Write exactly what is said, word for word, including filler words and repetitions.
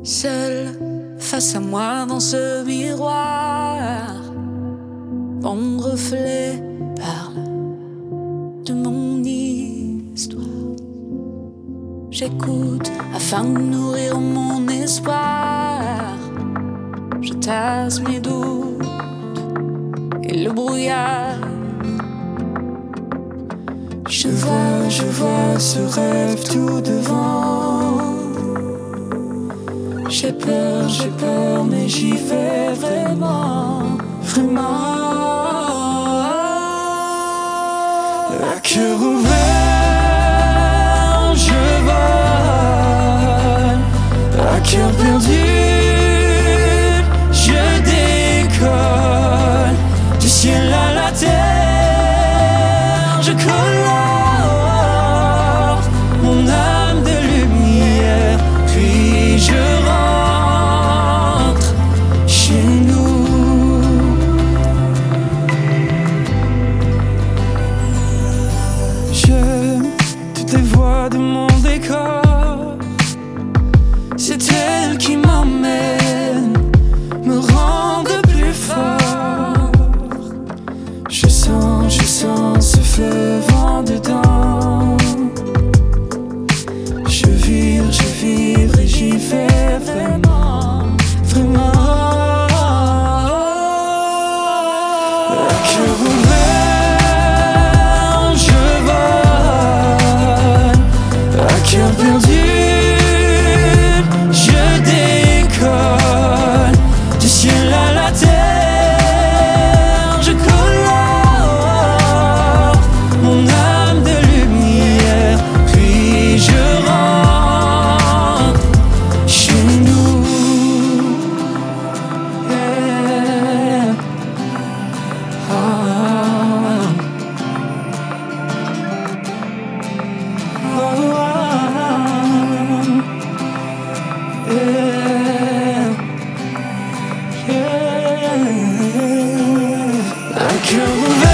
Seul face à moi dans ce miroir, mon reflet parle de mon histoire. J'écoute afin de nourrir mon espoir. Je tasse mes doutes et le brouillard. Je vois, je vois ce rêve tout devant. J'ai peur, j'ai peur, mais j'y vais vraiment, vraiment. À cœur ouvert, je vole. À cœur perdu, je décolle. Du ciel à la terre, je colore mon âme de lumière, puis je rentre chez nous. J'aime toutes les voix de mon décor. C'est elle qui m'emmène, me rendent plus fort. Je sens, je sens ce feu vent dedans. Je vire, je vivre et j'y vais vraiment, vraiment. À cœur ouvert, je vole. À cœur perdu, je décolle. Du ciel à la terre, je colore mon âme de lumière, puis je rentre chez nous. Yeah. Ah. Oh, ah. Yeah. Yeah. À cœur ouvert.